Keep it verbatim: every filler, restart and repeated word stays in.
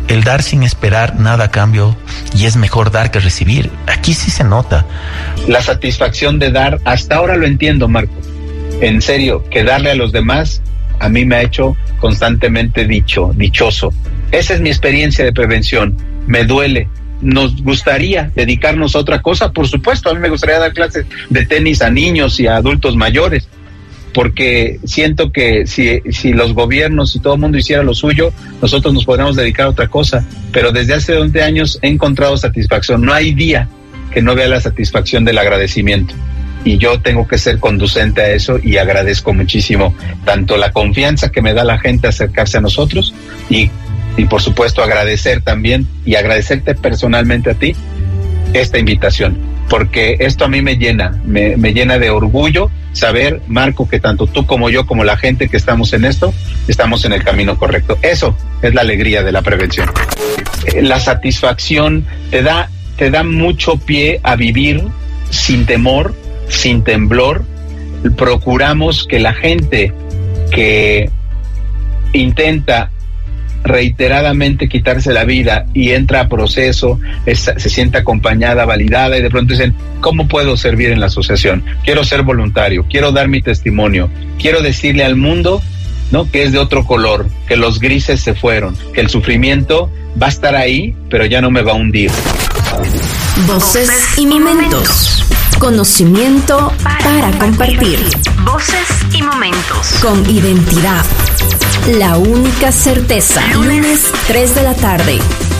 el dar sin esperar nada a cambio, y es mejor dar que recibir. Aquí sí se nota. La satisfacción de dar, hasta ahora lo entiendo, Marco. En serio, que darle a los demás a mí me ha hecho constantemente dicho, dichoso. Esa es mi experiencia de prevención. Me duele. Nos gustaría dedicarnos a otra cosa, por supuesto. A mí me gustaría dar clases de tenis a niños y a adultos mayores, porque siento que si, si los gobiernos y todo el mundo hiciera lo suyo, nosotros nos podríamos dedicar a otra cosa. Pero desde hace veinte años he encontrado satisfacción. No hay día que no vea la satisfacción del agradecimiento. Y yo tengo que ser conducente a eso, y agradezco muchísimo tanto la confianza que me da la gente a acercarse a nosotros, y, y por supuesto agradecer también, y agradecerte personalmente a ti esta invitación, porque esto a mí me llena, me, me llena de orgullo saber, Marco, que tanto tú como yo, como la gente que estamos en esto, estamos en el camino correcto. Eso es la alegría de la prevención. La satisfacción te da, te da mucho pie a vivir sin temor, sin temblor. Procuramos que la gente que intenta reiteradamente quitarse la vida y entra a proceso, es, se siente acompañada, validada, y de pronto dicen, ¿cómo puedo servir en la asociación? Quiero ser voluntario, quiero dar mi testimonio, quiero decirle al mundo, ¿no?, que es de otro color, que los grises se fueron, que el sufrimiento va a estar ahí, pero ya no me va a hundir. Voces y momentos. Conocimiento para compartir. Voces y momentos. Con identidad. La única certeza. Lunes, tres de la tarde.